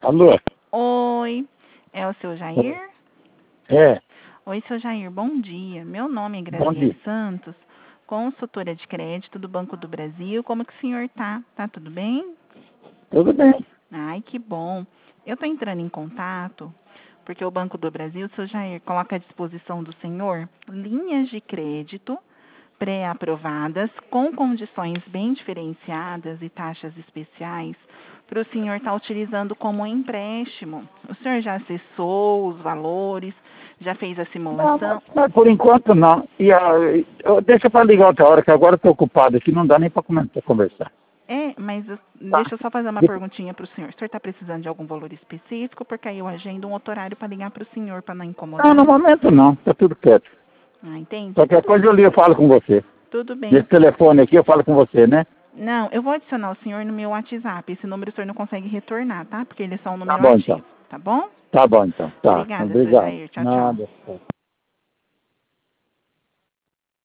Alô? Oi, é o seu Jair? É, Oi, seu Jair, bom dia. Meu nome é bom dia. Graziele Santos, consultora de crédito do Banco do Brasil. Como que o senhor tá? Tá tudo bem? Tudo bem. Ai, que bom. Eu estou entrando em contato porque o Banco do Brasil, seu Jair, coloca à disposição do senhor linhas de crédito pré-aprovadas com condições bem diferenciadas e taxas especiais para o senhor estar utilizando como empréstimo. O senhor já acessou os valores, já fez a Não, simulação? mas por enquanto não. Deixa para ligar outra hora, que agora estou ocupado aqui, não dá nem para conversar. Deixa eu só fazer uma De- perguntinha para o senhor. O senhor está precisando de algum valor específico? Porque aí eu agendo um outro horário para ligar para o senhor, para não Não, no incomodar. momento não, está tudo quieto. Ah, entende? Qualquer coisa eu ligo, eu falo com você. Tudo bem. Nesse telefone aqui eu falo com você, né? Não, eu vou adicionar o senhor no meu WhatsApp. Esse número o senhor não consegue retornar, tá? Porque ele é só um Tá número bom então. ativo, tá bom? Tá bom então. Tá. Obrigada, seu Obrigado. Jair. Tchau, tchau. Nada.